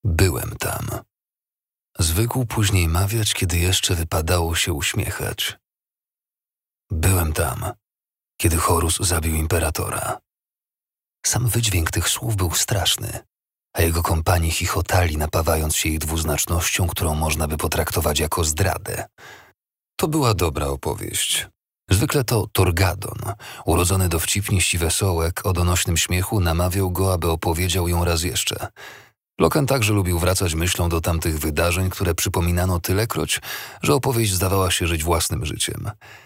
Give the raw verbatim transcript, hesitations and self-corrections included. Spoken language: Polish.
Byłem tam. Zwykł później mawiać, kiedy jeszcze wypadało się uśmiechać. Byłem tam, kiedy Horus zabił imperatora. Sam wydźwięk tych słów był straszny, a jego kompani chichotali, napawając się ich dwuznacznością, którą można by potraktować jako zdradę. To była dobra opowieść. Zwykle to Torgadon, urodzony dowcipniś i wesołek o donośnym śmiechu, namawiał go, aby opowiedział ją raz jeszcze. Loken także lubił wracać myślą do tamtych wydarzeń, które przypominano tylekroć, że opowieść zdawała się żyć własnym życiem.